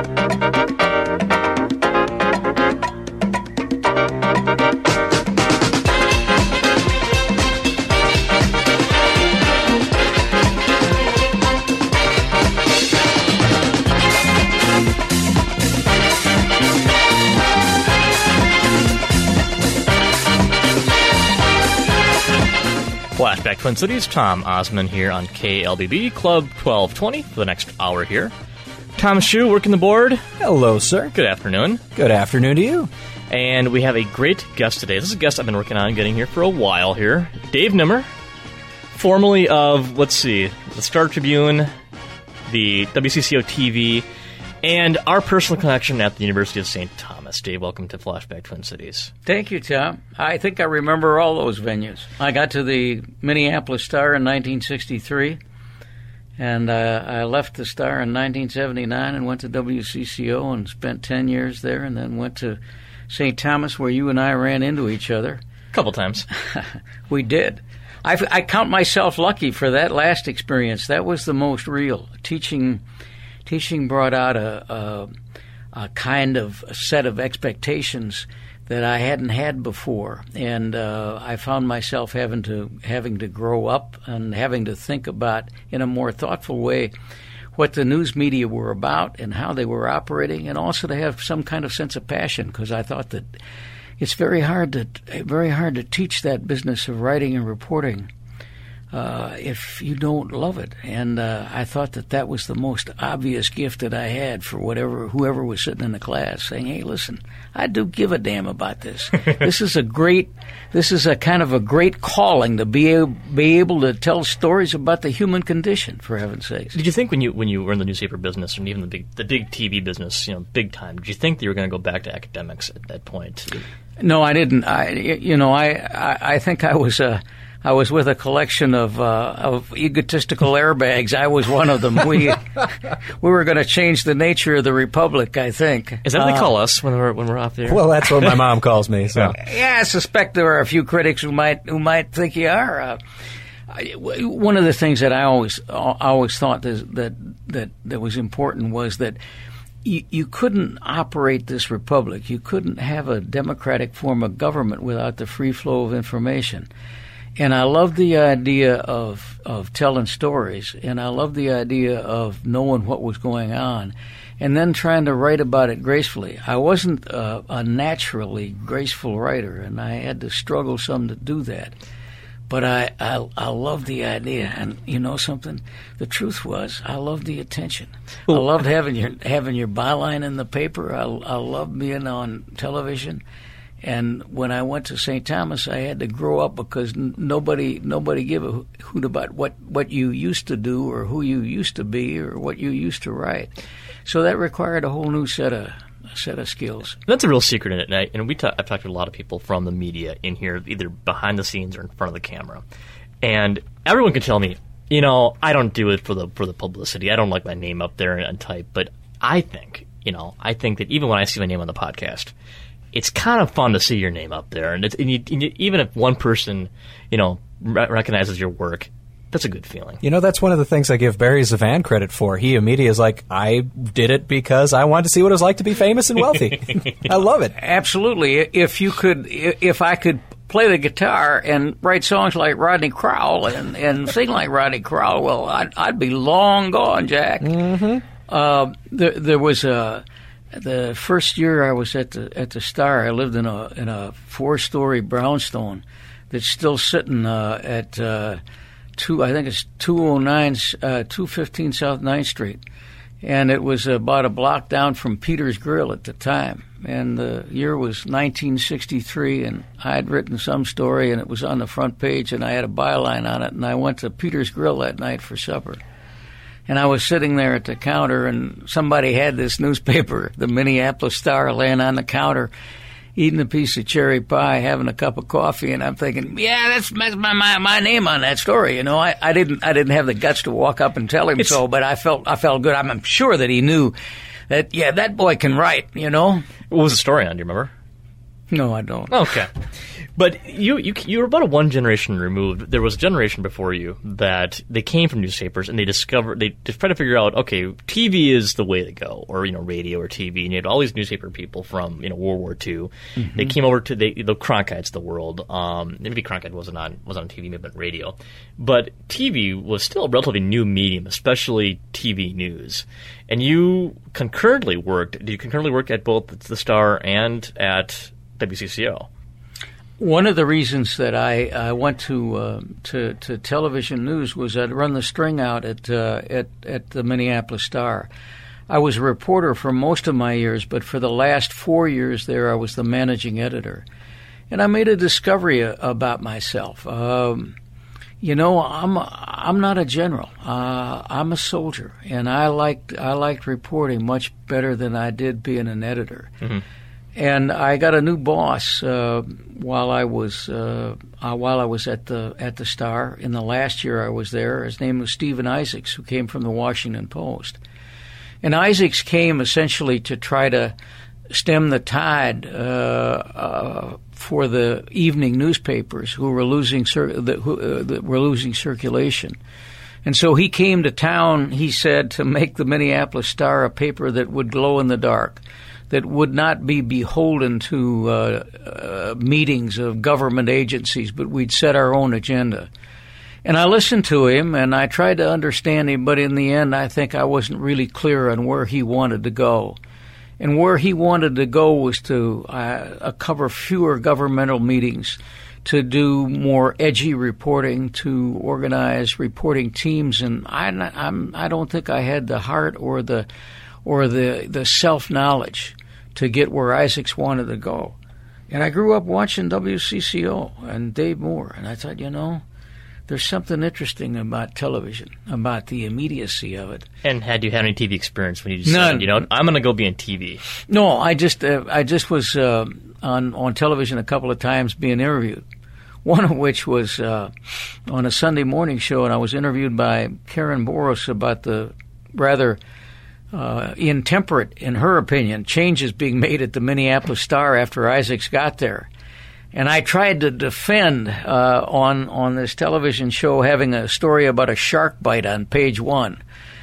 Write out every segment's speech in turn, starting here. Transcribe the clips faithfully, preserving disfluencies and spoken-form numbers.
Flashback Twin Cities, Tom Osman here on K L B B Club twelve twenty for the next hour here. Tom Shu working the board. Hello, sir. Good afternoon. Good afternoon to you. And we have a great guest today. This is a guest I've been working on getting here for a while here. Dave Nimmer, formerly of, let's see, the Star Tribune, the W C C O T V, and our personal connection at the University of Saint Thomas. Dave, welcome to Flashback Twin Cities. Thank you, Tom. I think I remember all those venues. I got to the Minneapolis Star in nineteen sixty-three, and uh, I left the Star in nineteen seventy-nine and went to W C C O and spent ten years there, and then went to Saint Thomas where you and I ran into each other. A couple times. We did. I, I count myself lucky for that last experience. That was the most real. Teaching... Teaching brought out a, a, a kind of a set of expectations that I hadn't had before, and uh, I found myself having to having to grow up and having to think about, in a more thoughtful way, what the news media were about and how they were operating, and also to have some kind of sense of passion, because I thought that it's very hard to very hard to teach that business of writing and reporting Uh, if you don't love it. And uh, I thought that that was the most obvious gift that I had for whatever whoever was sitting in the class, saying, hey, listen, I do give a damn about this. This is a great, this is a kind of a great calling to be able, be able to tell stories about the human condition, for heaven's sakes. Did you think when you when you were in the newspaper business and even the big the big T V business, you know, big time, did you think that you were going to go back to academics at that point? No, I didn't. I, you know, I, I, I think I was a... I was with a collection of uh, of egotistical airbags. I was one of them. We we were going to change the nature of the republic, I think. Is that what uh, they call us when we're when we're off there? Well, that's what my mom calls me. So yeah, I suspect there are a few critics who might who might think you are. Uh, I, one of the things that I always I always thought that that that, that was important was that you, you couldn't operate this republic. You couldn't have a democratic form of government without the free flow of information. And I love the idea of of telling stories, and I love the idea of knowing what was going on, and then trying to write about it gracefully. I wasn't a, a naturally graceful writer, and I had to struggle some to do that. But I, I, I love the idea, and you know something? The truth was, I loved the attention. I loved having your having your byline in the paper. I, I loved being on television. And when I went to Saint Thomas, I had to grow up because n- nobody nobody gave a hoot about what, what you used to do or who you used to be or what you used to write. So that required a whole new set of set of skills. That's a real secret in it, and, I, and we ta- I've talked to a lot of people from the media in here, either behind the scenes or in front of the camera, and everyone can tell me, you know, I don't do it for the for the publicity. I don't like my name up there and type, but I think, you know, I think that even when I see my name on the podcast, it's kind of fun to see your name up there, and, it's, and, you, and you, even if one person, you know, re- recognizes your work, that's a good feeling. You know, that's one of the things I give Barry Zavan credit for. He immediately is like, I did it because I wanted to see what it was like to be famous and wealthy. I love it. Absolutely. If you could, if I could play the guitar and write songs like Rodney Crowell and, and sing like Rodney Crowell, well, I'd, I'd be long gone, Jack. Mm-hmm. Uh, there, there was a. The first year I was at the at the Star, I lived in a in a four story brownstone that's still sitting uh, at uh, two. I think it's two oh nine, uh, two fifteen South Ninth Street, and it was about a block down from Peter's Grill at the time. And the year was nineteen sixty-three, and I had written some story, and it was on the front page, and I had a byline on it, and I went to Peter's Grill that night for supper. And I was sitting there at the counter, and somebody had this newspaper, the Minneapolis Star, laying on the counter, eating a piece of cherry pie, having a cup of coffee, and I'm thinking, yeah, that's, that's my, my my name on that story. You know, I, I didn't I didn't have the guts to walk up and tell him it's, so, but I felt I felt good. I'm sure that he knew that, yeah, that boy can write. You know. What was the story on? Do you remember? No, I don't. Okay. But you, you you were about a one generation removed. There was a generation before you that they came from newspapers and they discovered they just tried to figure out, okay, T V is the way to go, or you know, radio or T V. And you had all these newspaper people from you know World War Two. Mm-hmm. They came over to the, the Cronkites of the world. Um, maybe Cronkite wasn't on was on T V, maybe on radio, but T V was still a relatively new medium, especially T V news. And you concurrently worked. Did you concurrently work at both the Star and at W C C O? One of the reasons that I, I went to, uh, to to television news was I'd run the string out at uh, at at the Minneapolis Star. I was a reporter for most of my years, but for the last four years there, I was the managing editor, and I made a discovery a, about myself. Um, you know, I'm I'm not a general. Uh, I'm a soldier, and I liked I liked reporting much better than I did being an editor. Mm-hmm. And I got a new boss uh, while I was uh, uh, while I was at the at the Star. In the last year I was there, his name was Stephen Isaacs, who came from the Washington Post. And Isaacs came essentially to try to stem the tide uh, uh, for the evening newspapers who were losing cir- that, who, uh, that were losing circulation. And so he came to town, he said, to make the Minneapolis Star a paper that would glow in the dark, that would not be beholden to uh, uh, meetings of government agencies, but we'd set our own agenda. And I listened to him, and I tried to understand him, but in the end, I think I wasn't really clear on where he wanted to go. And where he wanted to go was to uh, cover fewer governmental meetings, to do more edgy reporting, to organize reporting teams. And I, I'm, I don't think I had the heart or the or the, the self-knowledge to get where Isaacs wanted to go. And I grew up watching W C C O and Dave Moore, and I thought, you know, there's something interesting about television, about the immediacy of it. And had you had any T V experience when you decided, you know, I'm going to go be in T V? No, I just uh, I just was uh, on on television a couple of times being interviewed. One of which was uh, on a Sunday morning show, and I was interviewed by Karen Boros about the rather uh, intemperate, in her opinion, changes being made at the Minneapolis Star after Isaacs got there. And I tried to defend uh, on on this television show having a story about a shark bite on page one.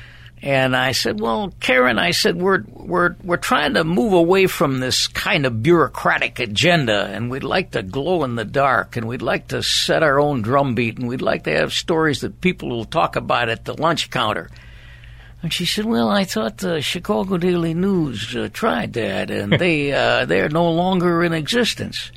And I said, well, Karen, I said, we're we're we're trying to move away from this kind of bureaucratic agenda, and we'd like to glow in the dark, and we'd like to set our own drumbeat, and we'd like to have stories that people will talk about at the lunch counter. And she said, well, I thought the Chicago Daily News uh, tried that, and they uh, they're no longer in existence.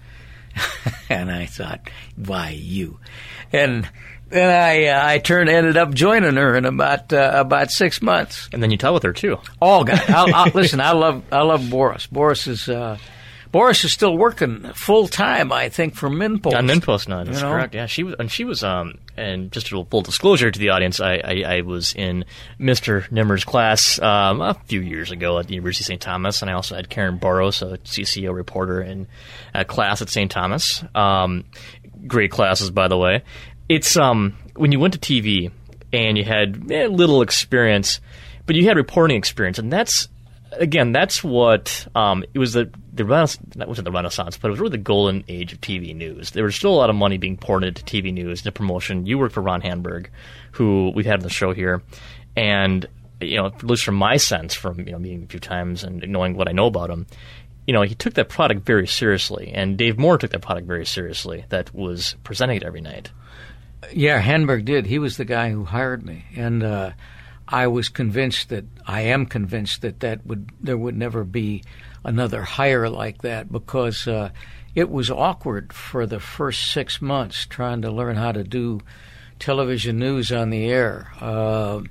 And I thought, why you? And then I uh, I turned ended up joining her in about uh, about six months. And then you taught with her too. Oh God! I'll, I'll, listen, I love I love Boris. Boris is uh, Boris is still working full time, I think, for MinnPost. On MinnPost now, that's you know? correct. Yeah, she was, and she was. Um, and just a full disclosure to the audience, I, I, I was in Mister Nimmer's class um, a few years ago at the University of Saint Thomas, and I also had Karen Boros, a C C O reporter, in a class at Saint Thomas. Um, great classes, by the way. It's um when you went to T V and you had eh, little experience, but you had reporting experience, and that's again that's what um it was the the Renaissance, that wasn't the Renaissance, but it was really the golden age of T V news. There was still a lot of money being poured into T V news, into promotion. You worked for Ron Hanberg, who we've had on the show here, and you know, at least from my sense, from you know meeting him a few times and knowing what I know about him, you know, he took that product very seriously, and Dave Moore took that product very seriously. That was presenting it every night. Yeah, Hanberg did. He was the guy who hired me, and uh, I was convinced that I am convinced that that would there would never be another hire like that, because uh, it was awkward for the first six months trying to learn how to do television news on the air. Uh,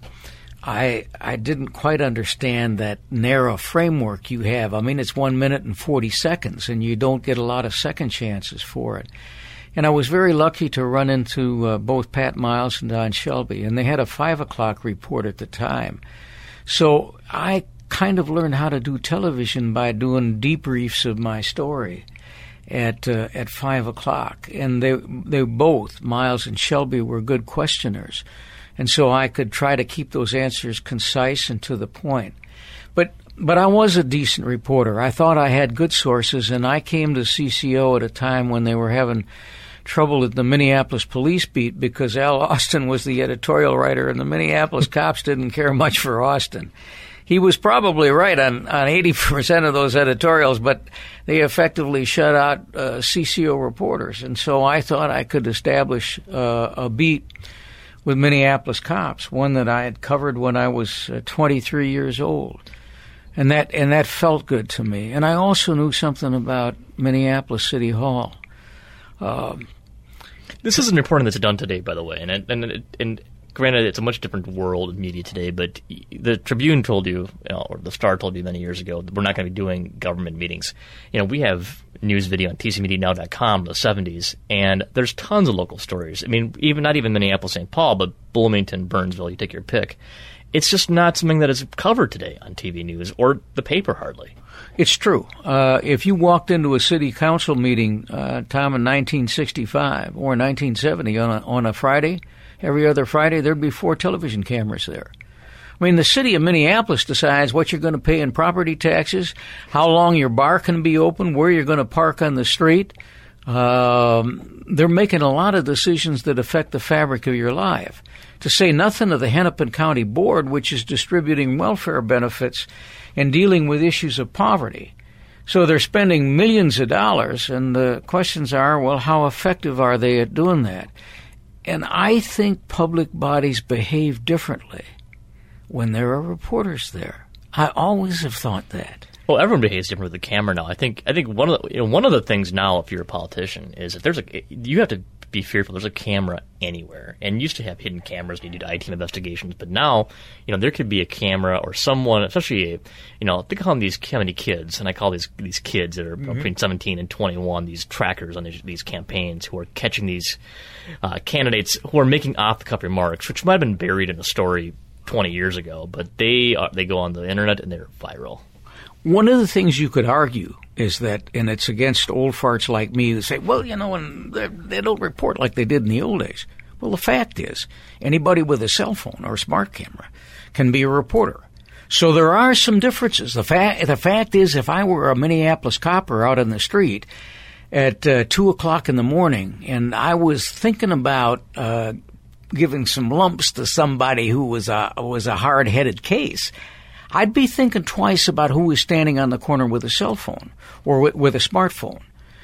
I I didn't quite understand that narrow framework you have. I mean, it's one minute and forty seconds, and you don't get a lot of second chances for it. And I was very lucky to run into uh, both Pat Miles and Don Shelby, and they had a five o'clock report at the time. So I kind of learned how to do television by doing debriefs of my story at uh, at five o'clock. And they they both, Miles and Shelby, were good questioners. and so I could try to keep those answers concise and to the point. But but I was a decent reporter. I thought I had good sources, and I came to C C O at a time when they were having trouble at the Minneapolis police beat because Al Austin was the editorial writer, and the Minneapolis cops didn't care much for Austin. He was probably right on, on eighty percent of those editorials, but they effectively shut out uh, C C O reporters. And so I thought I could establish uh, a beat with Minneapolis cops, one that I had covered when I was uh, twenty-three years old. And that and that felt good to me. And I also knew something about Minneapolis City Hall. Um, this isn't reporting that's done today, by the way, and and and granted, it's a much different world of media today. But the Tribune told you, you know, or the Star told you many years ago, that we're not going to be doing government meetings. You know, we have news video on T C media now dot com in the seventies, and there's tons of local stories. I mean, even not even Minneapolis, Saint Paul, but Bloomington, Burnsville. You take your pick. It's just not something that is covered today on T V news or the paper hardly. It's true. Uh, if you walked into a city council meeting, uh, Tom, in nineteen sixty-five or nineteen seventy on a, on a Friday, every other Friday, there'd be four television cameras there. I mean, the city of Minneapolis decides what you're going to pay in property taxes, how long your bar can be open, where you're going to park on the street. Um, they're making a lot of decisions that affect the fabric of your life. To say nothing of the Hennepin County Board, which is distributing welfare benefits and dealing with issues of poverty. So they're spending millions of dollars, and the questions are, well, how effective are they at doing that? And I think public bodies behave differently when there are reporters there. I always have thought that. Well, everyone behaves different with the camera now. I think I think one of the you know, one of the things now, if you're a politician, is if there's a you have to be fearful. There's a camera anywhere, and you used to have hidden cameras. And you did I T investigations, but now you know there could be a camera or someone, especially a, you know they call them these how many kids, and I call these these kids that are mm-hmm. between seventeen and twenty-one. These trackers on these, these campaigns who are catching these uh, candidates who are making off the cuff remarks, which might have been buried in a story twenty years ago, but they are, they go on the internet and they're viral. One of the things you could argue is that, and it's against old farts like me that say, well, you know, and they don't report like they did in the old days. Well, the fact is, anybody with a cell phone or a smart camera can be a reporter. So there are some differences. The fact, the fact is, if I were a Minneapolis copper out on the street at uh, two o'clock in the morning and I was thinking about uh, giving some lumps to somebody who was a, was a hard-headed case, I'd be thinking twice about who was standing on the corner with a cell phone or with, with a smartphone.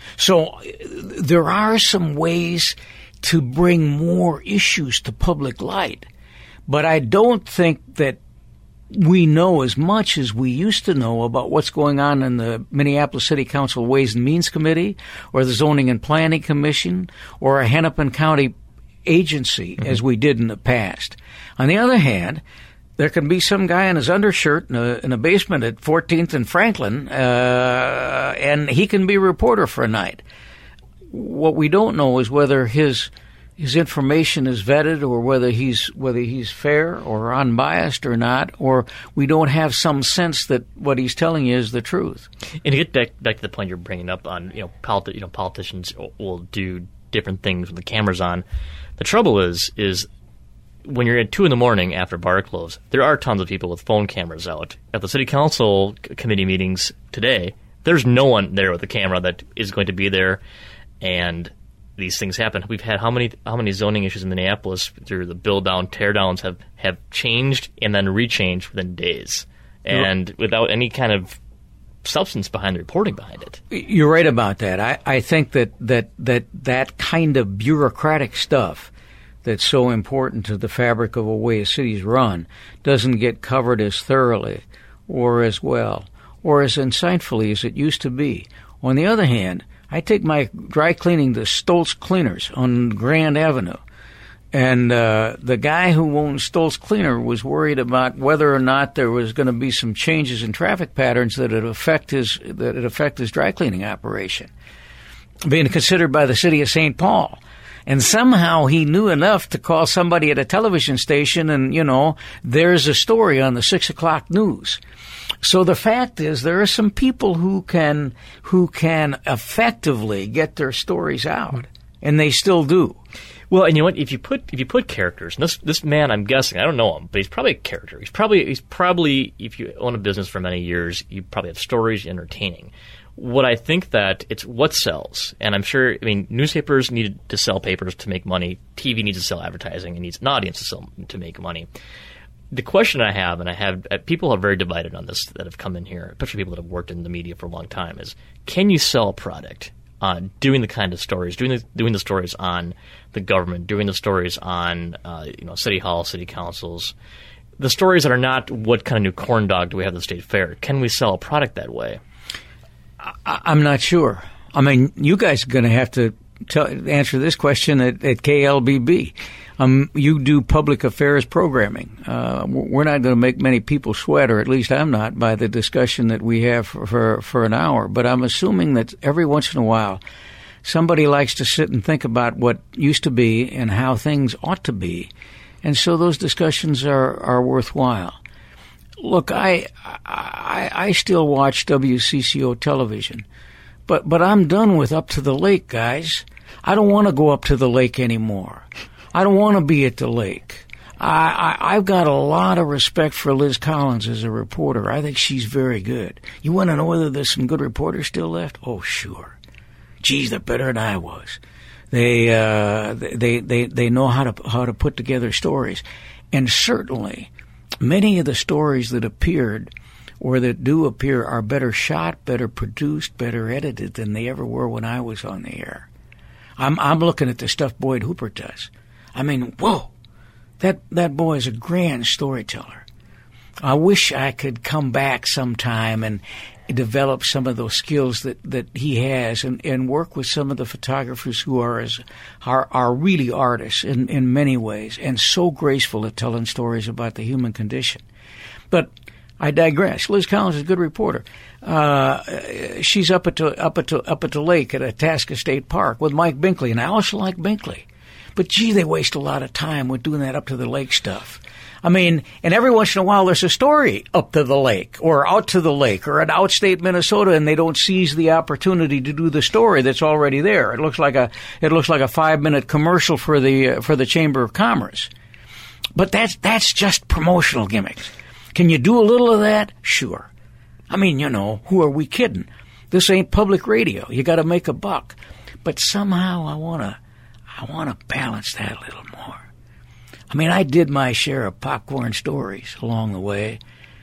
So there are some ways to bring more issues to public light. But I don't think that we know as much as we used to know about what's going on in the Minneapolis City Council Ways and Means Committee or the Zoning and Planning Commission or a Hennepin County agency mm-hmm. as we did in the past. On the other hand, there can be some guy in his undershirt in a, in a basement at fourteenth and Franklin, uh, and he can be a reporter for a night. What we don't know is whether his his information is vetted, or whether he's whether he's fair or unbiased or not, or we don't have some sense that what he's telling you is the truth. And to get back, back to the point you're bringing up on, you know, politi- you know, politicians will do different things when the camera's on. The trouble is, is when you're at two in the morning after bar close, there are tons of people with phone cameras out. At the city council committee meetings today, there's no one there with a camera that is going to be there, and these things happen. We've had how many how many zoning issues in Minneapolis through the build down, tear downs have, have changed and then rechanged within days, and yep. without any kind of substance behind the reporting behind it. You're right about that. I, I think that, that that that kind of bureaucratic stuff that's so important to the fabric of a way a city's run doesn't get covered as thoroughly or as well or as insightfully as it used to be. On the other hand, I take my dry cleaning to Stoltz Cleaners on Grand Avenue, and uh, the guy who owned Stoltz Cleaner was worried about whether or not there was going to be some changes in traffic patterns that would affect his that would affect his dry cleaning operation, being considered by the city of Saint Paul. And somehow he knew enough to call somebody at a television station and, you know, there's a story on the six o'clock news. So the fact is there are some people who can who can effectively get their stories out, and they still do. Well, and you know what? If you put if you put characters, and this this man, I'm guessing, I don't know him, but he's probably a character. He's probably he's probably if you own a business for many years, you probably have stories, you're entertaining. What I think that it's what sells, and I'm sure. I mean, newspapers need to sell papers to make money. T V needs to sell advertising and needs an audience to sell to make money. The question I have, and I have uh, people are very divided on this that have come in here, especially people that have worked in the media for a long time, is can you sell a product uh, doing the kind of stories, doing the doing the stories on the government, doing the stories on uh, you know city hall, city councils, the stories that are not what kind of new corn dog do we have at the state fair? Can we sell a product that way? I, I'm not sure. I mean, you guys are going to have to tell, answer this question at, at K L B B. Um, you do public affairs programming. Uh, we're not going to make many people sweat, or at least I'm not, by the discussion that we have for, for, for an hour. But I'm assuming that every once in a while, somebody likes to sit and think about what used to be and how things ought to be. And so those discussions are, are worthwhile. Look, I, I I still watch W C C O television, but but I'm done with Up to the Lake, guys. I don't want to go up to the lake anymore. I don't want to be at the lake. I, I I've got a lot of respect for Liz Collins as a reporter. I think she's very good. You want to know whether there's some good reporters still left? Oh, sure. Geez, they're better than I was. They uh they they they know how to how to put together stories, and certainly many of the stories that appeared or that do appear are better shot, better produced, better edited than they ever were when I was on the air. I'm I'm looking at the stuff Boyd Hooper does. I mean, whoa, that that boy is a grand storyteller. I wish I could come back sometime and develop some of those skills that, that he has and, and work with some of the photographers who are as are, are really artists in, in many ways and so graceful at telling stories about the human condition. But I digress. Liz Collins is a good reporter. Uh, she's up at the, up at the, up at the lake at Itasca State Park with Mike Binkley, and I also like Binkley. But gee, they waste a lot of time with doing that up to the lake stuff. I mean, and every once in a while there's a story up to the lake or out to the lake or at outstate Minnesota, and they don't seize the opportunity to do the story that's already there. It looks like a it looks like a five minute commercial for the uh, for the Chamber of Commerce. But that's that's just promotional gimmicks. Can you do a little of that? Sure. I mean, you know, who are we kidding? This ain't public radio. You got to make a buck. But somehow I want to I want to balance that a little more. I mean, I did my share of popcorn stories along the way,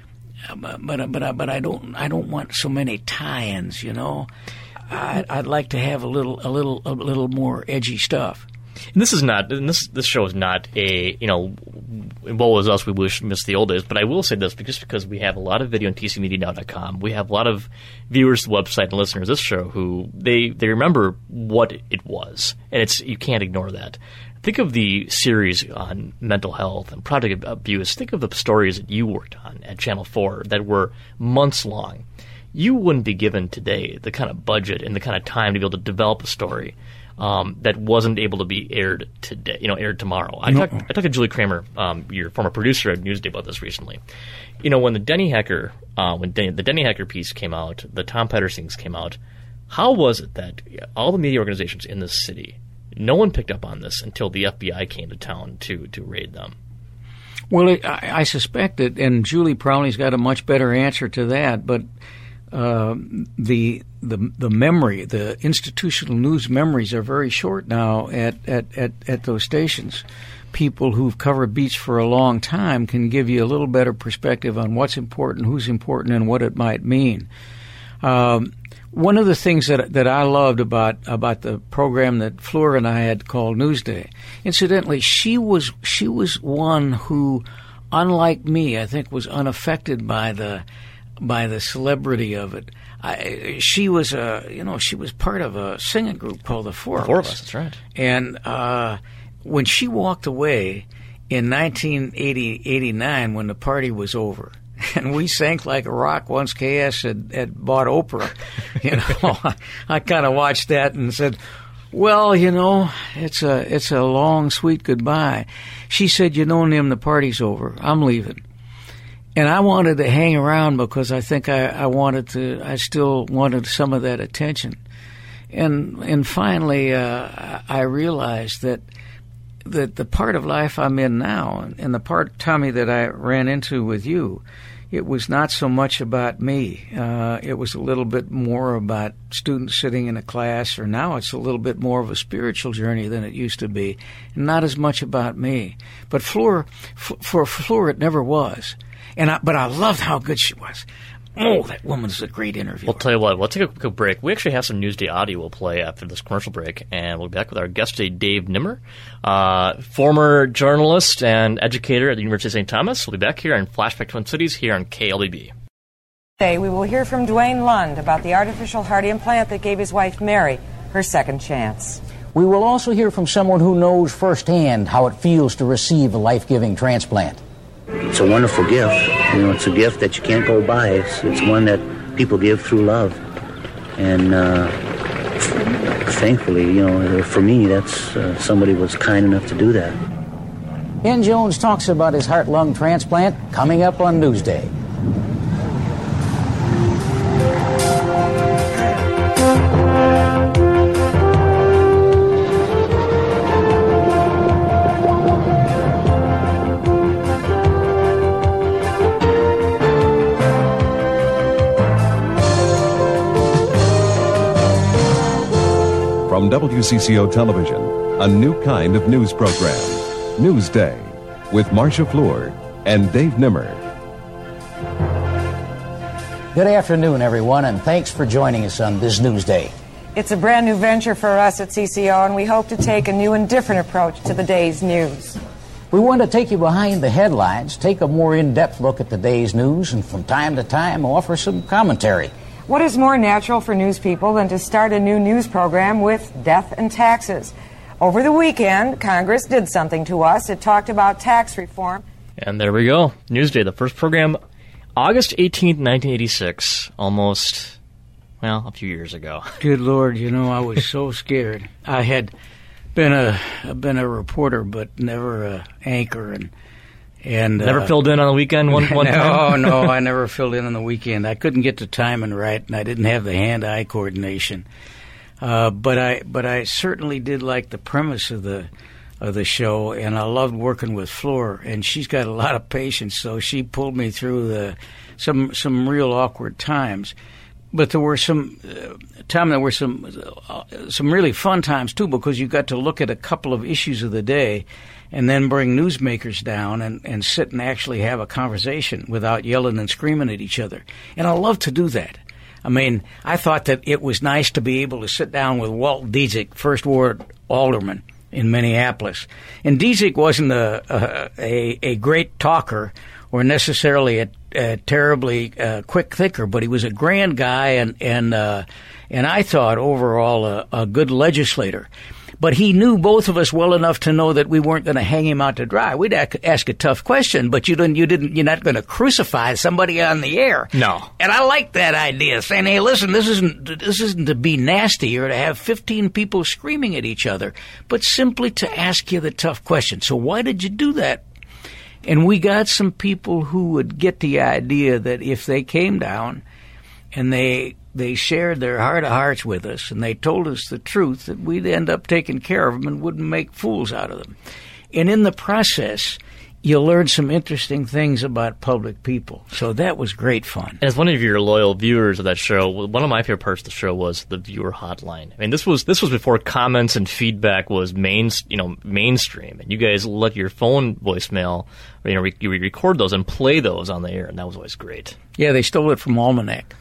but but but, but I don't I don't want so many tie-ins. You know, I'd, I'd like to have a little a little a little more edgy stuff. And this is not and this this show is not a you know woe is us, we wish missed the old days. But I will say this, because because we have a lot of video on T C Media Now dot com. We have a lot of viewers of the website and listeners of this show who they they remember what it was, and it's you can't ignore that. Think of the series on mental health and product abuse. Think of the stories that you worked on at Channel four that were months long. You wouldn't be given today the kind of budget and the kind of time to be able to develop a story um, that wasn't able to be aired today. You know, aired tomorrow. I talked. I talked to Julie Kramer, um, your former producer at Newsday, about this recently. You know, when the Denny Hecker, uh, when Denny, the Denny Hecker piece came out, the Tom Peters things came out. How was it that all the media organizations in this city, no one picked up on this until the F B I came to town to, to raid them? Well, it, I, I suspect that, and Julie probably's got a much better answer to that, but uh, the the the memory, the institutional news memories are very short now at, at, at, at those stations. People who've covered beats for a long time can give you a little better perspective on what's important, who's important, and what it might mean. Um, One of the things that that I loved about about the program that Fleur and I had called Newsday, incidentally, she was she was one who, unlike me, I think was unaffected by the by the celebrity of it. I, she was a you know she was part of a singing group called the Four, the Four of Us. That's right. And uh, when she walked away in nineteen eighty-nine, when the party was over, and we sank like a rock once K S had, had bought Oprah. You know, I, I kind of watched that and said, well, you know, it's a it's a long, sweet goodbye. She said, you know, Nim, the party's over. I'm leaving. And I wanted to hang around because I think I, I wanted to, I still wanted some of that attention. And and finally, uh, I realized that the the part of life I'm in now, and the part, Tommy, that I ran into with you, it was not so much about me. Uh, it was a little bit more about students sitting in a class, or now it's a little bit more of a spiritual journey than it used to be, and not as much about me. But Fleur, f- for Fleur, it never was. And I, but I loved how good she was. Oh, that woman's a great interviewer. We'll tell you what, we'll take a quick break. We actually have some Newsday audio we'll play after this commercial break, and we'll be back with our guest today, Dave Nimmer, uh, former journalist and educator at the University of Saint Thomas. We'll be back here in Flashback Twin Cities here on K L B B. Today we will hear from Dwayne Lund about the artificial heart implant that gave his wife Mary her second chance. We will also hear from someone who knows firsthand how it feels to receive a life-giving transplant. It's a wonderful gift. You know, it's a gift that you can't go buy. It's, it's one that people give through love. And uh, thankfully, you know, for me, that's uh, somebody was kind enough to do that. Ben Jones talks about his heart-lung transplant coming up on Newsday. From W C C O Television, a new kind of news program, Newsday, with Marcia Fleur and Dave Nimmer. Good afternoon, everyone, and thanks for joining us on this Newsday. It's a brand new venture for us at C C O, and we hope to take a new and different approach to the day's news. We want to take you behind the headlines, take a more in-depth look at the day's news, and from time to time offer some commentary. What is more natural for news people than to start a new news program with death and taxes? Over the weekend, Congress did something to us. It talked about tax reform. And there we go. Newsday, the first program, August eighteenth, nineteen eighty-six, almost, well, a few years ago. Good Lord, you know, I was so scared. I had been a been a reporter, but never a anchor, and and Never uh, filled in on the weekend one, one no, time? No, no, I never filled in on the weekend. I couldn't get the timing right, and I didn't have the hand-eye coordination. Uh, but I but I certainly did like the premise of the of the show, and I loved working with Fleur, and she's got a lot of patience, so she pulled me through the some some real awkward times. But there were some, uh, Tom, there were some uh, some really fun times, too, because you got to look at a couple of issues of the day and then bring newsmakers down and, and sit and actually have a conversation without yelling and screaming at each other. And I love to do that. I mean, I thought that it was nice to be able to sit down with Walt Diezig, First Ward Alderman in Minneapolis. And Diezig wasn't a, a, a, a great talker or necessarily a, a terribly uh, quick thinker, but he was a grand guy and and uh, and I thought overall a, a good legislator. But he knew both of us well enough to know that we weren't going to hang him out to dry. We'd ask a tough question, but you didn't. You didn't. You're not going to crucify somebody on the air. No. And I like that idea, saying, "Hey, listen, this isn't this isn't to be nasty or to have fifteen people screaming at each other, but simply to ask you the tough question." So why did you do that? And we got some people who would get the idea that if they came down and they they shared their heart of hearts with us and they told us the truth, that we'd end up taking care of them and wouldn't make fools out of them. And in the process, you learn some interesting things about public people. So that was great fun. As one of your loyal viewers of that show, one of my favorite parts of the show was the viewer hotline. I mean, this was this was before comments and feedback was main, you know, mainstream, and you guys let your phone voicemail, you know, re- you record those and play those on the air, and that was always great. Yeah, they stole it from Almanac.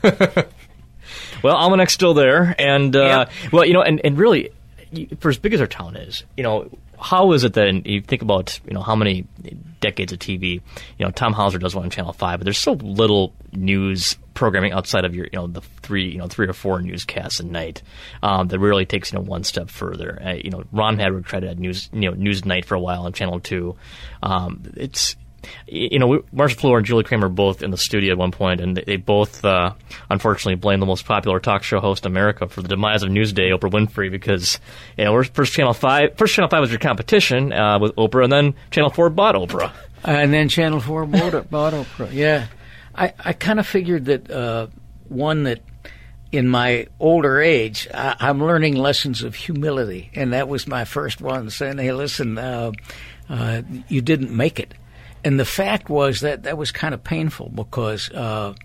Well, Almanac's still there, and uh, Yep. well, you know, and, and really, for as big as our town is, you know, how is it that you think about, you know, how many decades of T V, you know, Tom Hauser does one on Channel Five, but there's so little news programming outside of your, you know, the three, you know, three or four newscasts a night um, that really takes, you know, one step further. Uh, you know, Ron Hadwood tried to add news, you know, News Night for a while on Channel Two. Um, it's You know, we, Marcia Fleur and Julie Kramer were both in the studio at one point, and they, they both, uh, unfortunately, blamed the most popular talk show host in America for the demise of Newsday, Oprah Winfrey, because, you know, we're first Channel Five. First Channel Five was your competition uh, with Oprah, and then Channel Four bought Oprah. And then Channel Four bought, bought Oprah. Yeah, I, I kind of figured that uh, one that in my older age, I, I'm learning lessons of humility, and that was my first one, saying, hey, listen, uh, uh, you didn't make it. And the fact was that that was kind of painful because uh,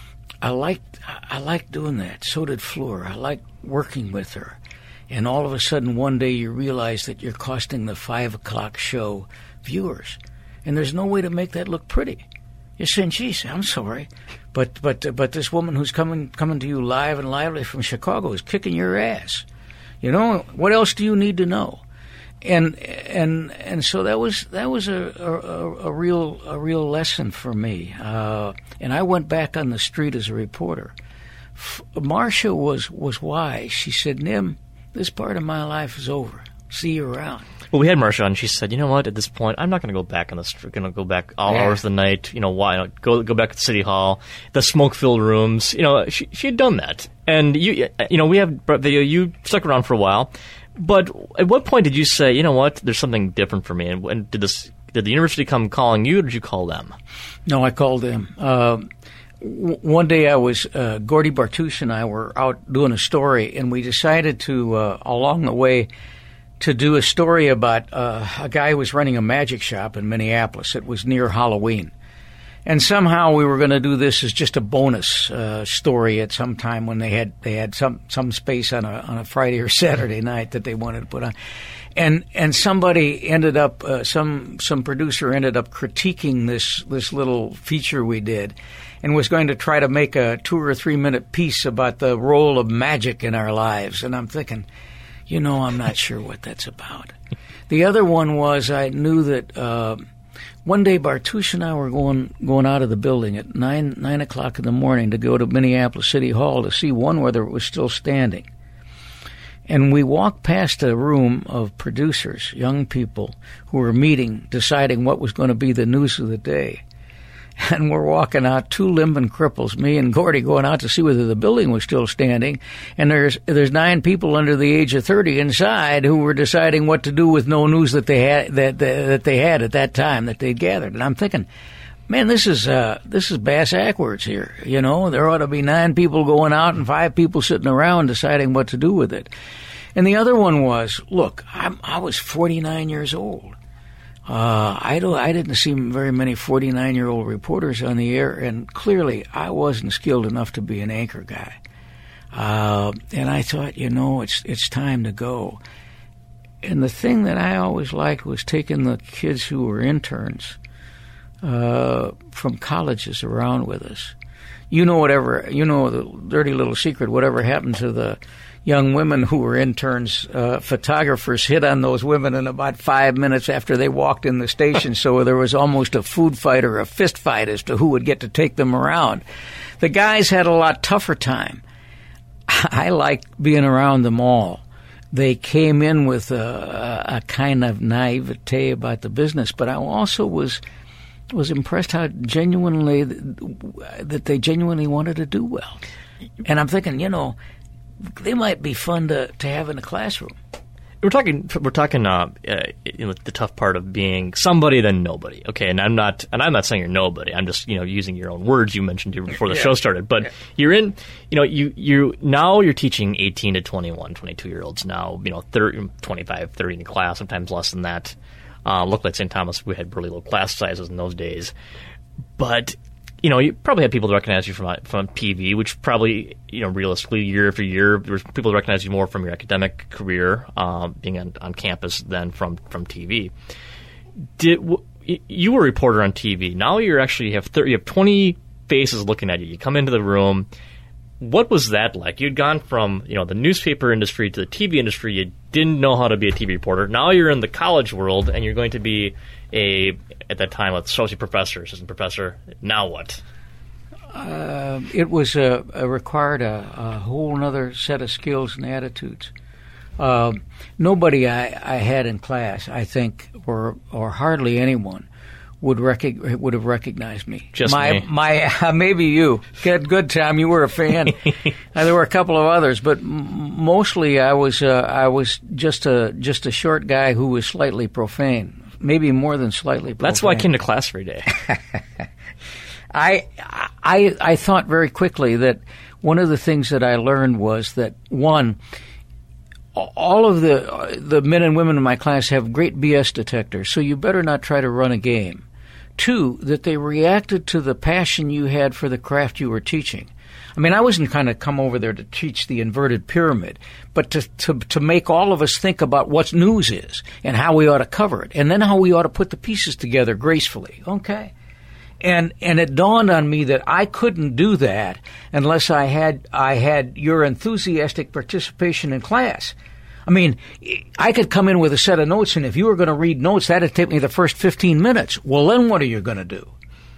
I liked I liked doing that. So did Fleur. I liked working with her. And all of a sudden, one day you realize that you're costing the five o'clock show viewers. And there's no way to make that look pretty. You're saying, geez, I'm sorry. But but but this woman who's coming coming to you live and lively from Chicago is kicking your ass. You know, what else do you need to know? And and and so that was that was a a, a real a real lesson for me. Uh, and I went back on the street as a reporter. F- Marcia was was wise. She said, Nim, this part of my life is over. See you around. Well, we had Marcia on. She said, "You know what? At this point, I'm not going to go back on the street. Going to go back all Yeah. hours of the night. You know why? Go go back to City Hall, the smoke-filled rooms. You know, she she had done that, and you you know we have video. You stuck around for a while, but at what point did you say, you know what? There's something different for me? And, and did this did the university come calling you, or did you call them? No, I called them. Uh, w- one day I was, uh, Gordy Bartush and I were out doing a story, and we decided to, uh, along the way, to do a story about uh, a guy who was running a magic shop in Minneapolis. It was near Halloween. And somehow we were going to do this as just a bonus uh, story at some time when they had they had some, some space on a on a Friday or Saturday night that they wanted to put on. And and somebody ended up uh, some some producer ended up critiquing this this little feature we did, and was going to try to make a two or three minute piece about the role of magic in our lives. And I'm thinking, you know, I'm not sure what that's about. The other one was I knew that uh, one day Bartush and I were going going out of the building at nine nine o'clock in the morning to go to Minneapolis City Hall to see one whether it was still standing. And we walked past a room of producers, young people, who were meeting, deciding what was going to be the news of the day. And we're walking out, two limbing cripples, me and Gordy, going out to see whether the building was still standing. And there's there's nine people under the age of thirty inside who were deciding what to do with no news that they had that that, that they had at that time that they'd gathered. And I'm thinking, man, this is uh, this is bass backwards here. You know, there ought to be nine people going out and five people sitting around deciding what to do with it. And the other one was, look, I'm, I was forty-nine years old. Uh, I don't. I didn't see very many forty-nine-year-old reporters on the air, and clearly I wasn't skilled enough to be an anchor guy. Uh, and I thought, you know, it's it's time to go. And the thing that I always liked was taking the kids who were interns uh, from colleges around with us. You know, whatever. You know, the dirty little secret. Whatever happened to the young women who were interns, uh, photographers hit on those women in about five minutes after they walked in the station. So there was almost a food fight or a fist fight as to who would get to take them around. The guys had a lot tougher time. I liked being around them all. They came in with a, a kind of naivete about the business, but I also was was impressed how genuinely that they genuinely wanted to do well. And I'm thinking, you know, they might be fun to, to have in a classroom. We're talking. We're talking. Uh, uh, you know, the tough part of being somebody then nobody. Okay, and I'm not. And I'm not saying you're nobody. I'm just you know using your own words you mentioned here before the yeah. show started. But yeah. you're in. You know, you you now you're teaching eighteen to twenty-one, twenty-two year olds now. You know, thirty, twenty-five, thirty in class. Sometimes less than that. Uh, looked like Saint Thomas. We had really low class sizes in those days. But you know, you probably had people that recognize you from from T V, which probably, you know, realistically, year after year, there's people that recognize you more from your academic career, uh, being on, on campus, than from, from T V. Did w- you were a reporter on T V? Now you're actually you have thirty, you have twenty faces looking at you. You come into the room. What was that like? You'd gone from you know the newspaper industry to the T V industry. You didn't know how to be a T V reporter. Now you're in the college world, and you're going to be a at that time a associate professor, assistant professor. Now what? Uh, it was a, a required a, a whole other set of skills and attitudes. Uh, nobody I, I had in class, I think, or or hardly anyone, would rec- would have recognized me. Just my, me. My, uh, maybe you. Good, good, Tom. You were a fan. uh, there were a couple of others, but m- mostly I was uh, I was just a just a short guy who was slightly profane. Maybe more than slightly profane. That's why I came to class every day. I, I, I thought very quickly that one of the things that I learned was that, one, all of the the men and women in my class have great B S detectors, so you better not try to run a game. Two, that they reacted to the passion you had for the craft you were teaching. I mean, I wasn't kind of come over there to teach the inverted pyramid, but to, to to make all of us think about what news is and how we ought to cover it, and then how we ought to put the pieces together gracefully. Okay? And and it dawned on me that I couldn't do that unless I had I had your enthusiastic participation in class. I mean, I could come in with a set of notes, and if you were going to read notes, that'd take me the first fifteen minutes. Well, then what are you going to do?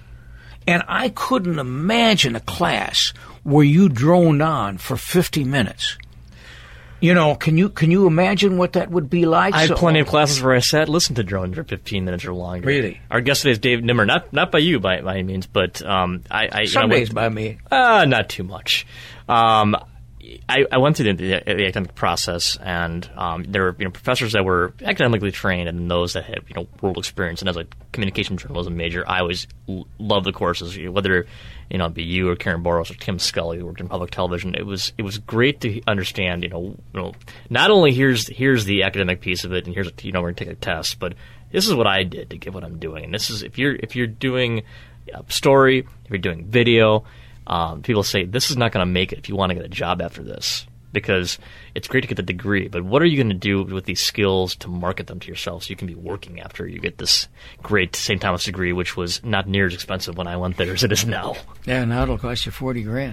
And I couldn't imagine a class where you droned on for fifty minutes. You know, can you can you imagine what that would be like? I had so, plenty of classes where I sat, listened to drones for fifteen minutes or longer. Really? Our guest today is Dave Nimmer, not not by you by, by any means, but um, I, I some you know, days by me. Uh, not too much. Um, I, I went through the, the, the academic process, and um, there were you know professors that were academically trained, and those that had you know world experience. And as a communication journalism major, I always l- loved the courses. Whether you know it be you or Karen Boros or Tim Scully who worked in public television, it was it was great to understand. You know, you know, not only here's here's the academic piece of it, and here's a, you know we're going to take a test, but this is what I did to get what I'm doing. And this is if you're if you're doing a story, if you're doing video. Um, people say, this is not going to make it if you want to get a job after this, because it's great to get the degree, but what are you going to do with these skills to market them to yourself so you can be working after you get this great Saint Thomas degree, which was not near as expensive when I went there as it is now. Yeah, now it'll cost you forty grand.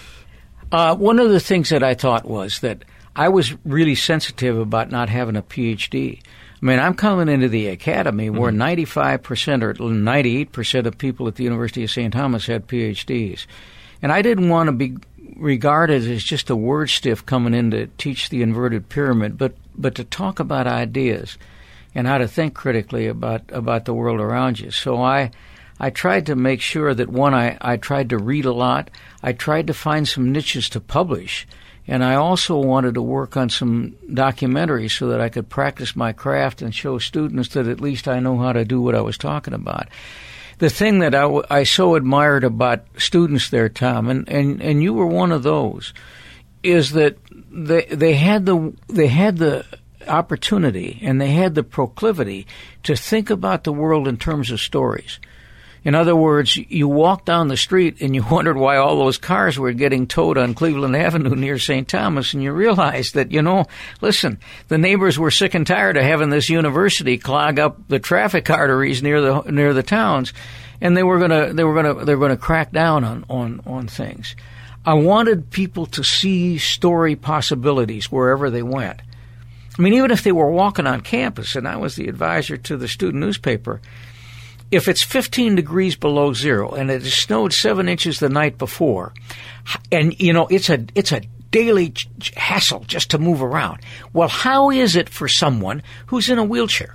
Uh, one of the things that I thought was that I was really sensitive about not having a P H D. I mean, I'm coming into the academy where mm-hmm. ninety-five percent or ninety-eight percent of people at the University of Saint Thomas had P H Ds. And I didn't want to be regarded as just a word stiff coming in to teach the inverted pyramid, but, but to talk about ideas and how to think critically about, about the world around you. So I I tried to make sure that, one, I, I tried to read a lot. I tried to find some niches to publish. And I also wanted to work on some documentaries so that I could practice my craft and show students that at least I know how to do what I was talking about. The thing that I, w- I so admired about students there, Tom, and, and, and you were one of those, is that they they had the they had the opportunity and they had the proclivity to think about the world in terms of stories. In other words, you walked down the street and you wondered why all those cars were getting towed on Cleveland Avenue near Saint Thomas, and you realized that, you know, listen, the neighbors were sick and tired of having this university clog up the traffic arteries near the near the towns, and they were gonna they were gonna they were gonna crack down on, on, on things. I wanted people to see story possibilities wherever they went. I mean, even if they were walking on campus, and I was the advisor to the student newspaper. If it's fifteen degrees below zero and it has snowed seven inches the night before, and, you know, it's a it's a daily hassle just to move around. Well, how is it for someone who's in a wheelchair?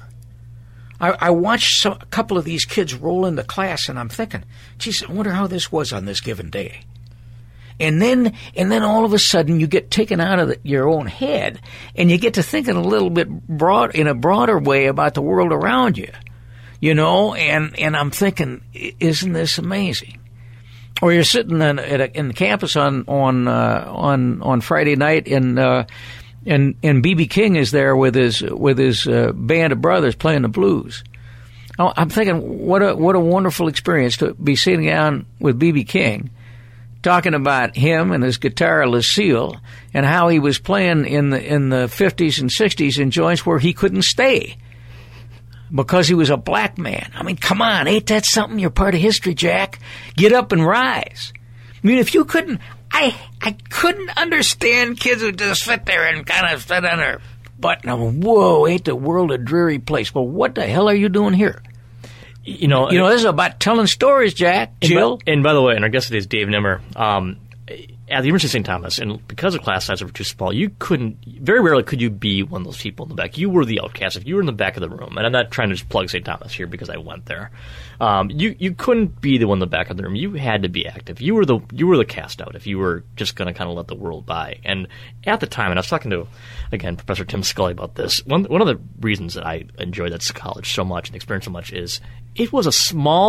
I, I watched some, a couple of these kids roll into class, and I'm thinking, geez, I wonder how this was on this given day. And then, and then all of a sudden, you get taken out of the, your own head, and you get to thinking a little bit broad in a broader way about the world around you. You know, and, and I'm thinking, isn't this amazing? Or you're sitting in, at a, in the campus on on uh, on on Friday night, and uh, and and B B King is there with his with his uh, band of brothers playing the blues. Oh, I'm thinking, what a what a wonderful experience to be sitting down with B B King, talking about him and his guitar Lucille, and how he was playing in the in the fifties and sixties in joints where he couldn't stay. Because he was a black man. I mean, come on, ain't that something? You're part of history, Jack. Get up and rise. I mean, if you couldn't, I I couldn't understand kids who just sit there and kind of sit on their butt and I'm, whoa, ain't the world a dreary place? Well, what the hell are you doing here? You know, you know, this is about telling stories, Jack. Jill. And by, and by the way, and our guest today is Dave Nimmer. Um, at the University of Saint Thomas, and because of class sizes were too small, you couldn't, very rarely could you be one of those people in the back. You were the outcast. If you were in the back of the room, and I'm not trying to just plug Saint Thomas here because I went there, um, you you couldn't be the one in the back of the room. You had to be active. You were the you were the cast out if you were just going to kind of let the world by. And at the time, and I was talking to, again, Professor Tim Scully about this, one, one of the reasons that I enjoyed that college so much and experienced so much is it was a small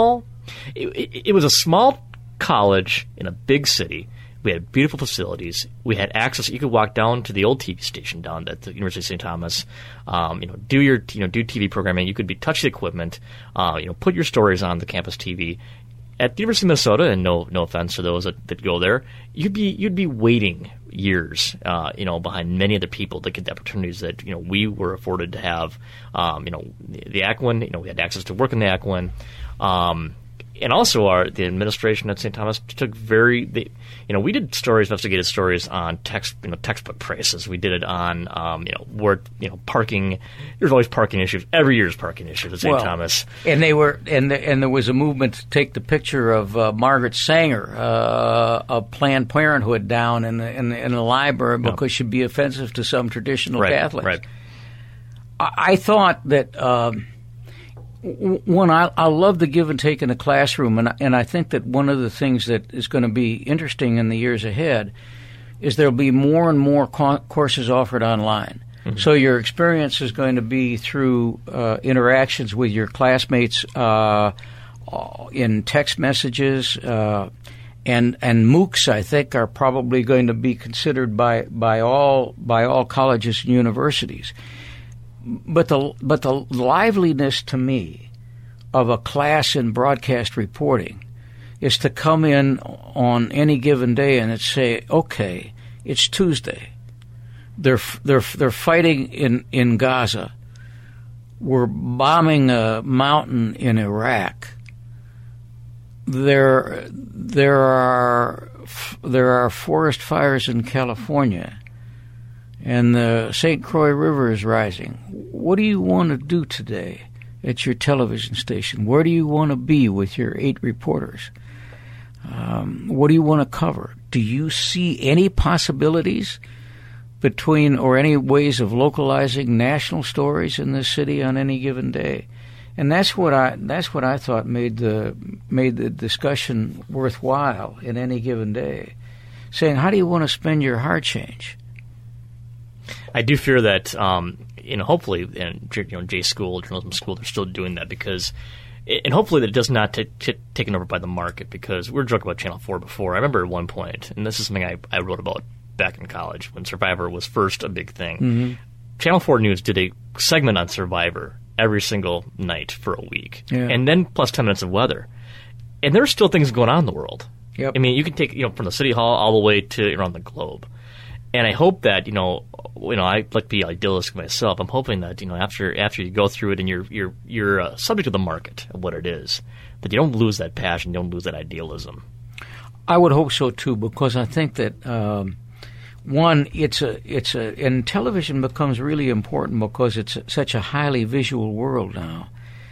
it, it, it was a small college in a big city. We had beautiful facilities. We had access. You could walk down to the old T V station down at the University of Saint Thomas. Um, you know, do your you know do T V programming. You could be touch the equipment. Uh, you know, put your stories on the campus T V. At the University of Minnesota, and no no offense to those that, that go there, you'd be you'd be waiting years, uh, you know, behind many other people to get the opportunities that you know we were afforded to have. Um, you know, the, the Ackwen, you know, we had access to work in the Ackwen. Um, And also, our the administration at Saint Thomas took very, they, you know, we did stories, investigative stories on text, you know, textbook prices. We did it on, um, you know, where, you know, parking. There's always parking issues. Every year's parking issues at Saint Well, Thomas. And they were, and the, and there was a movement to take the picture of uh, Margaret Sanger uh, of Planned Parenthood down in the in the, in the library because she'd be offensive to some traditional Right, Catholics. right. I, I thought that. Um, One, I, I love the give and take in the classroom, and, and I think that one of the things that is going to be interesting in the years ahead is there will be more and more co- courses offered online. Mm-hmm. So your experience is going to be through uh, interactions with your classmates uh, in text messages, uh, and and MOOCs, I think, are probably going to be considered by, by all by all colleges and universities. But the but the liveliness to me of a class in broadcast reporting is to come in on any given day and it's say, okay, it's Tuesday. They're they're they're fighting in, in Gaza. We're bombing a mountain in Iraq. There there are there are forest fires in California. And the Saint Croix River is rising. What do you want to do today at your television station? Where do you want to be with your eight reporters? Um, what do you want to cover? Do you see any possibilities between or any ways of localizing national stories in this city on any given day? And that's what I that's what I thought made the made the discussion worthwhile in any given day. Saying, how do you want to spend your hard change? I do fear that, um, you know, hopefully, in you know, J School, journalism school, they're still doing that because, and hopefully that it does not get t- t- taken over by the market because we were joking about Channel four before. I remember at one point, and this is something I, I wrote about back in college when Survivor was first a big thing. Mm-hmm. Channel four News did a segment on Survivor every single night for a week, yeah. and then plus ten minutes of weather. And there's still things going on in the world. Yep. I mean, you can take, you know, from the city hall all the way to around the globe. And I hope that, you know, you know, I like to be idealistic myself. I'm hoping that, you know, after after you go through it and you're you're you're uh, subject to the market of what it is, that you don't lose that passion, you don't lose that idealism. I would hope so too, because I think that um, one, it's a it's a and television becomes really important because it's such a highly visual world now,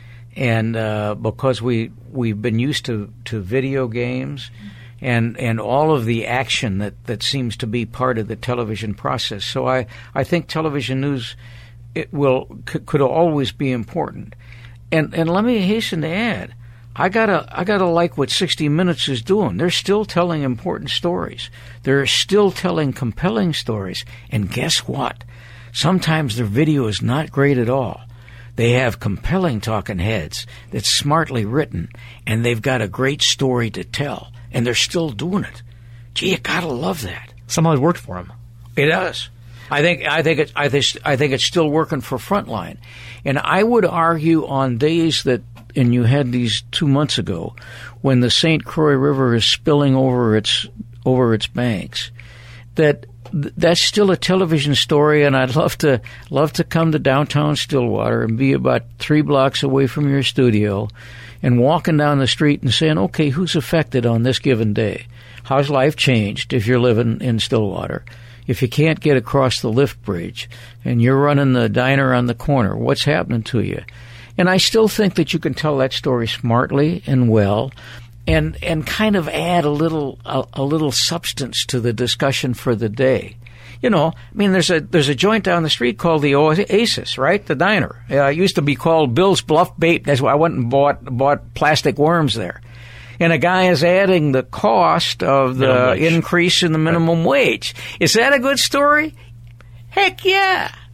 and uh, because we we've been used to, to video games. And and all of the action that, that seems to be part of the television process. So I, I think television news it will could, could always be important. And and let me hasten to add, I gotta I gotta like what sixty minutes is doing. They're still telling important stories. They're still telling compelling stories. And guess what? Sometimes their video is not great at all. They have compelling talking heads that's smartly written, and they've got a great story to tell. And they're still doing it. Gee, you gotta love that. Somehow it worked for them. It does. I think. I think it's. I think. I think it's still working for Frontline. And I would argue on days that, and you had these two months ago, when the Saint Croix River is spilling over its over its banks, that that's still a television story. And I'd love to love to come to downtown Stillwater and be about three blocks away from your studio. And walking down the street and saying, okay, who's affected on this given day? How's life changed if you're living in Stillwater? If you can't get across the lift bridge and you're running the diner on the corner, what's happening to you? And I still think that you can tell that story smartly and well and and kind of add a little a, a little substance to the discussion for the day. You know, I mean, there's a there's a joint down the street called the Oasis, right? The diner. Uh, it used to be called Bill's Bluff Bait. That's why I went and bought bought plastic worms there. And a guy is adding the cost of the increase in the minimum wage. Is that a good story? Heck yeah.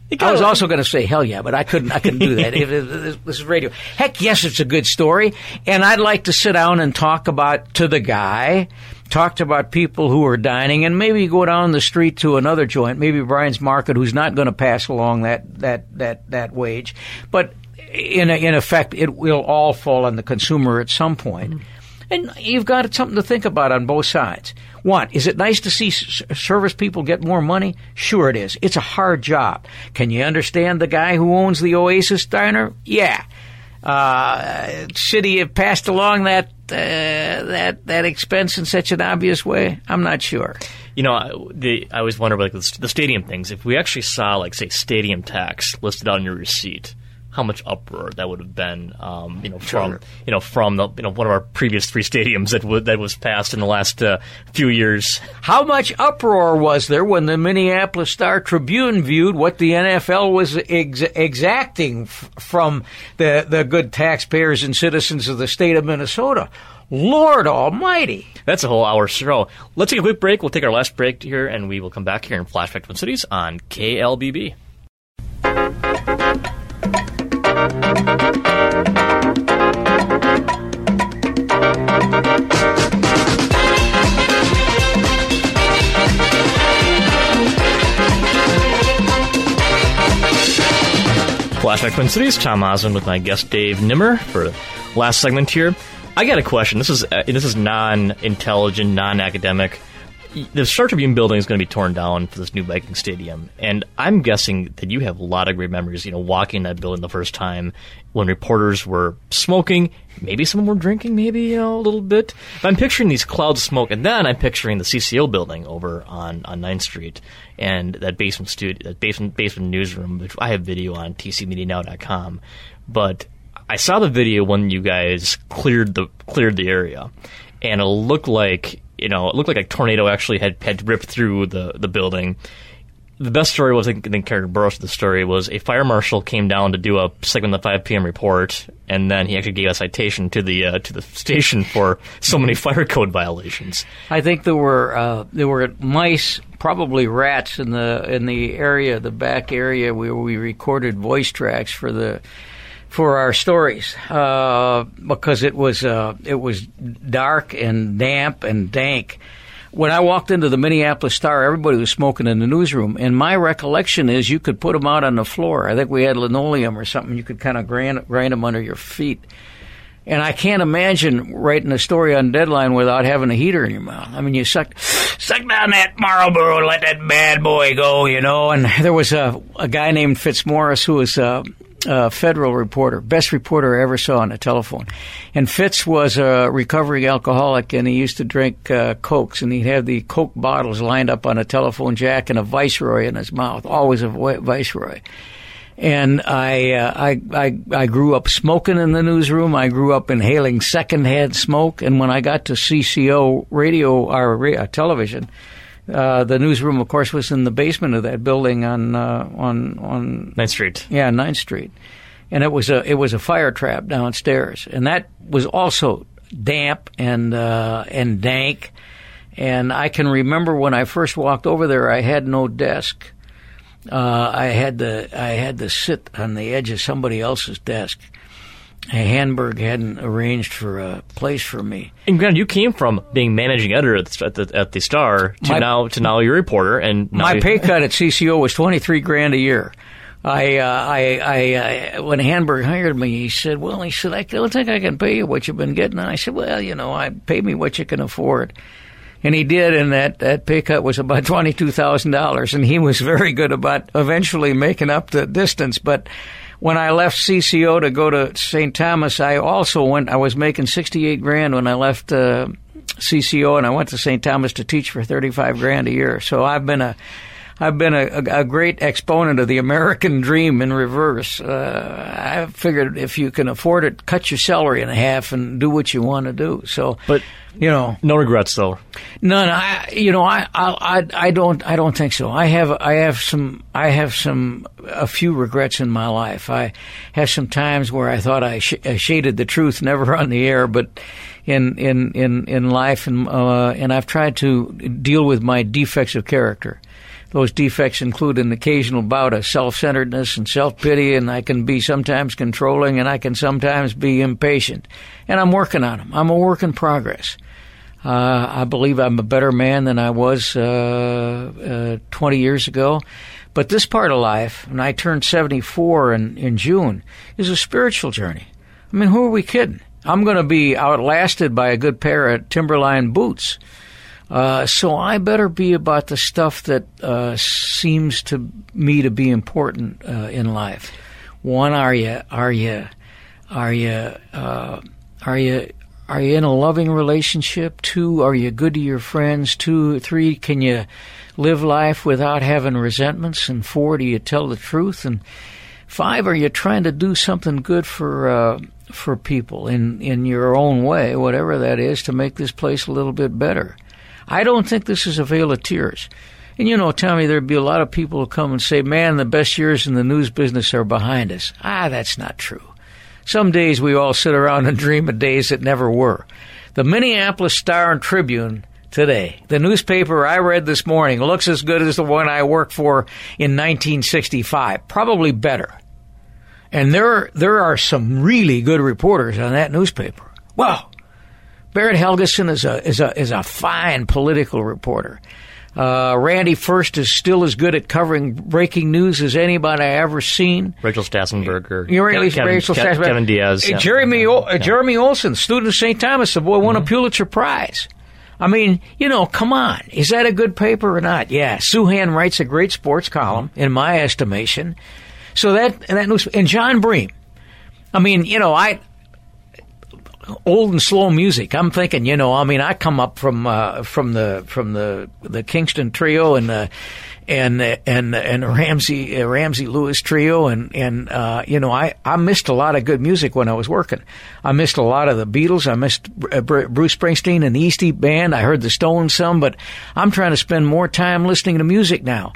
I was also going to say hell yeah, but I couldn't. I couldn't do that. If, if, if, this is radio. Heck yes, it's a good story, and I'd like to sit down and talk about to the guy, talked about people who are dining, and maybe go down the street to another joint, maybe Brian's Market, who's not going to pass along that that that that wage, but in a, in effect, it will all fall on the consumer at some point. Mm. And you've got something to think about on both sides. One, is it nice to see s- service people get more money? Sure it is. It's a hard job. Can you understand the guy who owns the Oasis Diner? Yeah. Uh, should he have passed along that uh, that that expense in such an obvious way? I'm not sure. You know, the, I always wonder about like, the, the stadium things. If we actually saw, like, say, stadium tax listed on your receipt, how much uproar that would have been, um, you know, from sure. you know from the you know one of our previous three stadiums that w- that was passed in the last uh, few years. How much uproar was there when the Minneapolis Star Tribune viewed what the N F L was ex- exacting f- from the the good taxpayers and citizens of the state of Minnesota? Lord Almighty! That's a whole hour show. Let's take a quick break. We'll take our last break here, and we will come back here in Flashback Twin Cities on K L B B. Flashback Twin Cities, Tom Osmond with my guest Dave Nimmer for the last segment here. I got a question. This is uh, this is non-intelligent, non-academic. The Star Tribune building is going to be torn down for this new Viking Stadium, and I'm guessing that you have a lot of great memories, you know, walking that building the first time when reporters were smoking, maybe some were drinking, maybe, you know, a little bit. But I'm picturing these clouds of smoke, and then I'm picturing the C C O building over on, on ninth Street and that basement studio, that basement basement newsroom, which I have video on T C media now dot com. But I saw the video when you guys cleared the cleared the area, and it looked like. You know, it looked like a tornado actually had, had ripped through the, the building. The best story was, I think Karen Burroughs of the story, was a fire marshal came down to do a segment of the five p.m. report, and then he actually gave a citation to the uh, to the station for so many fire code violations. I think there were uh, there were mice, probably rats, in the in the area, the back area where we recorded voice tracks for the. For our stories, uh, because it was uh, it was dark and damp and dank. When I walked into the Minneapolis Star, everybody was smoking in the newsroom, and my recollection is you could put them out on the floor. I think we had linoleum or something. You could kind of grind, grind them under your feet. And I can't imagine writing a story on Deadline without having a heater in your mouth. I mean, you suck, suck down that Marlboro, let that bad boy go, you know. And there was a, a guy named Fitzmaurice who was a, a federal reporter, best reporter I ever saw on the telephone. And Fitz was a recovering alcoholic, and he used to drink uh, Cokes, and he'd have the Coke bottles lined up on a telephone jack and a Viceroy in his mouth, always a Viceroy. And I, uh, I, I, I grew up smoking in the newsroom. I grew up inhaling secondhand smoke. And when I got to C C O radio or uh, television, uh, the newsroom, of course, was in the basement of that building on uh, on on ninth Street. Yeah, ninth Street, and it was a it was a fire trap downstairs, and that was also damp and uh, and dank. And I can remember when I first walked over there, I had no desk. Uh, I had to I had to sit on the edge of somebody else's desk. Handberg hadn't arranged for a place for me. And granted, you came from being managing editor at the, at the, at the Star to my, now to now you're a reporter. And now my you, pay cut at C C O was twenty three grand a year. I, uh, I, I, I, when Handberg hired me, he said, "Well, he said I don't think I can pay you what you've been getting." And I said, "Well, you know, I pay me what you can afford." And he did, and that, that pay cut was about twenty-two thousand dollars, and he was very good about eventually making up the distance. But when I left C C O to go to Saint Thomas, I also went, I was making sixty-eight grand when I left uh, C C O, and I went to Saint Thomas to teach for thirty-five grand a year. So I've been a I've been a, a, a great exponent of the American dream in reverse. Uh, I figured if you can afford it, cut your salary in half and do what you want to do. So, but you know, no regrets though. None. I, you know, I, I, I don't, I don't think so. I have, I have some, I have some, a few regrets in my life. I have some times where I thought I, sh- I shaded the truth, never on the air, but in, in, in, in life, and uh, and I've tried to deal with my defects of character. Those defects include an occasional bout of self-centeredness and self-pity, and I can be sometimes controlling, and I can sometimes be impatient. And I'm working on them. I'm a work in progress. Uh, I believe I'm a better man than I was uh, uh, twenty years ago. But this part of life, and I turned seventy-four in, in June, is a spiritual journey. I mean, who are we kidding? I'm going to be outlasted by a good pair of Timberline boots. Uh, so I better be about the stuff that uh, seems to me to be important uh, in life. One, are you are you are you uh, are you are you in a loving relationship? Two, are you good to your friends? Two, three, can you live life without having resentments? And four, do you tell the truth? And five, are you trying to do something good for uh, for people in in your own way, whatever that is, to make this place a little bit better? I don't think this is a veil of tears. And, you know, Tommy, there'd be a lot of people who come and say, man, the best years in the news business are behind us. Ah, that's not true. Some days we all sit around and dream of days that never were. The Minneapolis Star and Tribune today, the newspaper I read this morning, looks as good as the one I worked for in nineteen sixty-five, probably better. And there, there are some really good reporters on that newspaper. Wow. Barrett Helgeson is a is a is a fine political reporter. Uh, Randy First is still as good at covering breaking news as anybody I ever seen. Rachel Stassenberger. You're right, Kevin, Rachel Ke- Stassenberger. Kevin Diaz. Hey, yeah. Jeremy o- yeah. Jeremy Olson, student of Saint Thomas, the boy won Mm-hmm. a Pulitzer Prize. I mean, you know, come on. Is that a good paper or not? Yeah. Suhan writes a great sports column, in my estimation. So that, and that news, and John Bream. I mean, you know, I, old and slow music. I'm thinking, you know, I mean, I come up from uh, from the from the the Kingston Trio and uh, and and and Ramsey uh, Ramsey Lewis Trio, and and uh, you know, I I missed a lot of good music when I was working. I missed a lot of the Beatles. I missed Bruce Springsteen and the E Street Band. I heard the Stones some, but I'm trying to spend more time listening to music now.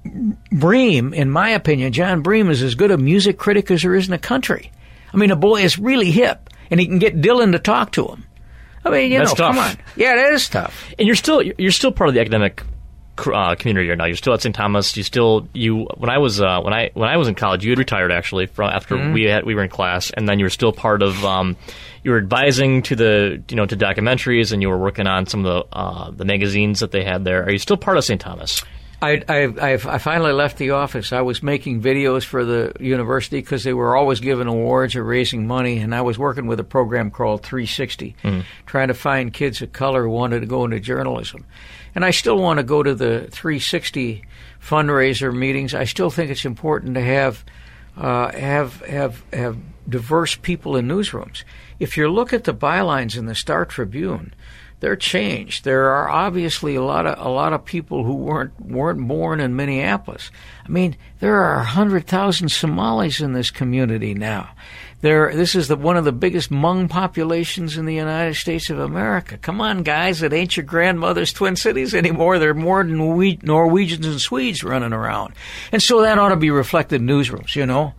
Bream, in my opinion, John Bream is as good a music critic as there is in the country. I mean, the boy is really hip. And he can get Dylan to talk to him. I mean, you That's know, tough. come on. Yeah, that is tough. And you're still you're still part of the academic uh, community right now. You're still at Saint Thomas. You still you when I was uh, when I when I was in college, you had retired actually from after mm-hmm. we had we were in class, and then you were still part of um, you were advising to the you know to documentaries, and you were working on some of the uh, the magazines that they had there. Are you still part of Saint Thomas? I, I, I finally left the office. I was making videos for the university because they were always giving awards or raising money, and I was working with a program called three sixty, mm. trying to find kids of color who wanted to go into journalism. And I still want to go to the three sixty fundraiser meetings. I still think it's important to have uh, have have have diverse people in newsrooms. If you look at the bylines in the Star Tribune, they're changed. There are obviously a lot of a lot of people who weren't weren't born in Minneapolis. I mean, there are a hundred thousand Somalis in this community now. There, this is the one of the biggest Hmong populations in the United States of America. Come on, guys, it ain't your grandmother's Twin Cities anymore. There are more Norwegians and Swedes running around, and so that ought to be reflected in newsrooms. You know.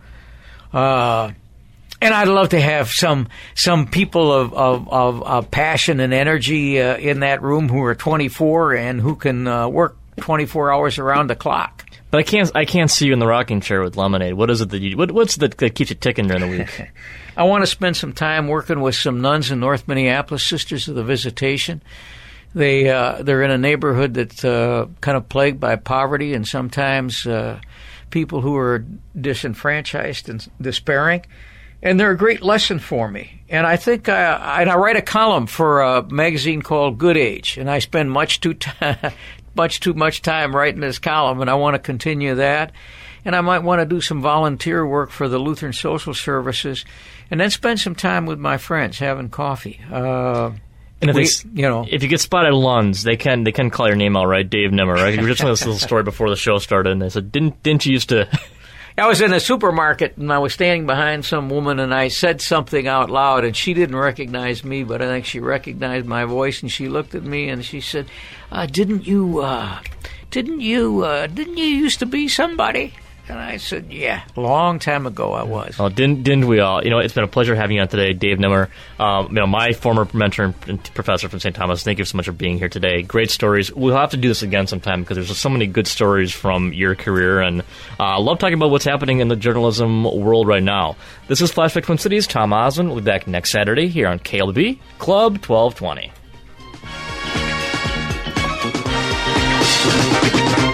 Uh, And I'd love to have some some people of of, of, of passion and energy uh, in that room who are twenty-four and who can uh, work twenty-four hours around the clock. But I can't I can't see you in the rocking chair with lemonade. What is it that you what, what's that, that keeps you ticking during the week? I want to spend some time working with some nuns in North Minneapolis, Sisters of the Visitation. They uh, they're in a neighborhood that's uh, kind of plagued by poverty and sometimes uh, people who are disenfranchised and despairing. And they're a great lesson for me. And I think I, and I write a column for a magazine called Good Age, and I spend much too time, much too much time writing this column, and I want to continue that. And I might want to do some volunteer work for the Lutheran Social Services, and then spend some time with my friends having coffee. Uh, and if we, they, you know, if you get spotted at Lund's, they can they can call your name out, right? Dave Nimmer, right? You were just telling this little story before the show started, and they said, "Didn't didn't you used to?" I was in a supermarket, and I was standing behind some woman, and I said something out loud, and she didn't recognize me, but I think she recognized my voice, and she looked at me, and she said, uh, "Didn't you, uh, didn't you, uh, didn't you used to be somebody?" And I said, yeah, a long time ago I was. Oh, didn't didn't we all? You know, it's been a pleasure having you on today, Dave Nimmer. Um, you know, my former mentor and professor from Saint Thomas. Thank you so much for being here today. Great stories. We'll have to do this again sometime because there's so many good stories from your career, and uh, I love talking about what's happening in the journalism world right now. This is Flashback Twin Cities. Tom Osmond. We'll be back next Saturday here on K L B Club twelve twenty.